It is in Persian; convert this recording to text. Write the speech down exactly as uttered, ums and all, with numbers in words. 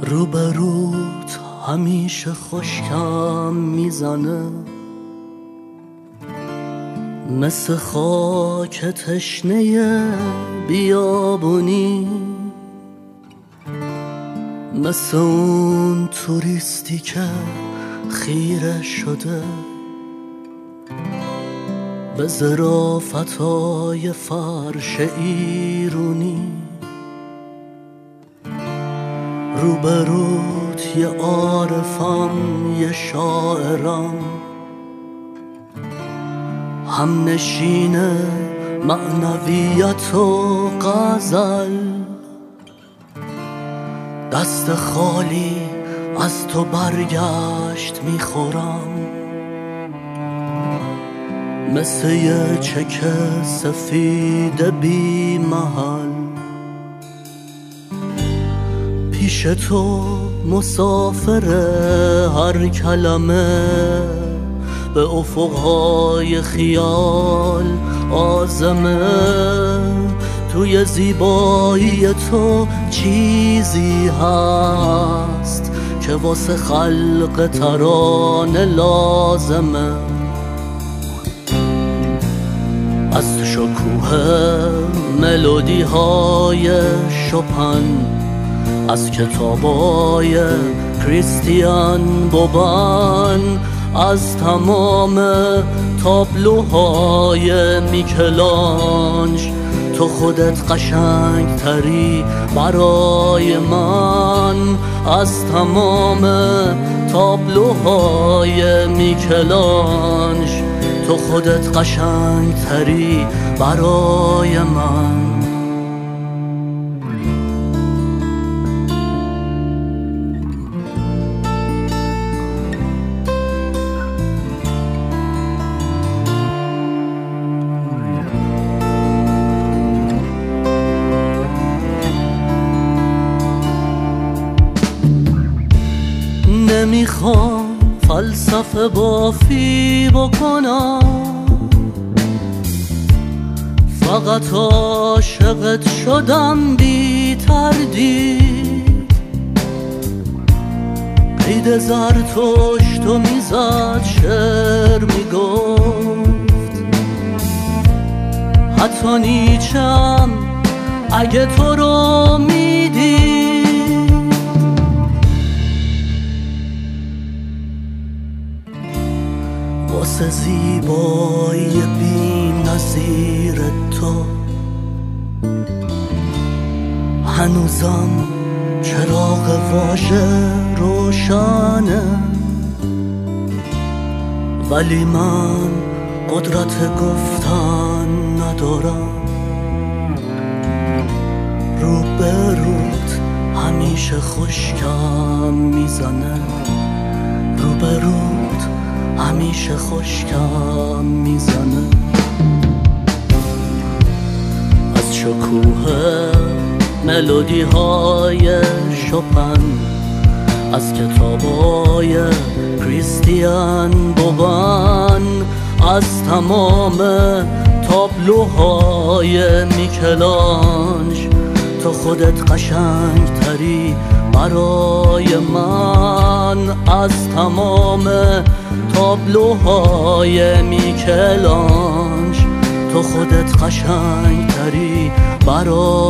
روبروت همیشه خشکم میزنه، مثل خاک تشنه بیابونی، مثل اون توریستی که خیره شده به ظرافتای فرش ایرونی. روبروت یه عارفم یه شاعرم، هم نشین معنویت و غزل، دست خالی از تو برگشت میخورم، مثل یه چک سفید بی محل. پیش تو مسافر هر کلمه به افقهای خیال آزمه، توی زیبایی تو چیزی هست که واسه خلق ترانه لازمه. از شکوه ملودی های شوپن، از کتابای کریستیان بوبان، از تمام تابلوهای میکلانج، تو خودت قشنگ تری برای من. از تمام تابلوهای میکلانج، تو خودت قشنگ تری برای من. نمیخوام فلسفه بافی بکنم، فقط عاشقت شدم بی تردید. قید زرتشت و میزد شعر میگفت، حتی نیچم اگه تو رو میدید. واسه زیبایی بی نظیر تو هنوزم چراغ واژه روشنه، ولی من قدرت گفتن ندارم. روبروت همیشه خشکم میزنه، روبروت همیشه خشکم میزنه. از شکوه ملودی های شوپن، از کتابای کریستیان بوبان، از تمام تابلوهای میکلانج، تو خودت قشنگ تری برای من. از تمام تابلوهای میکلانج، تو خودت قشنگ تری برای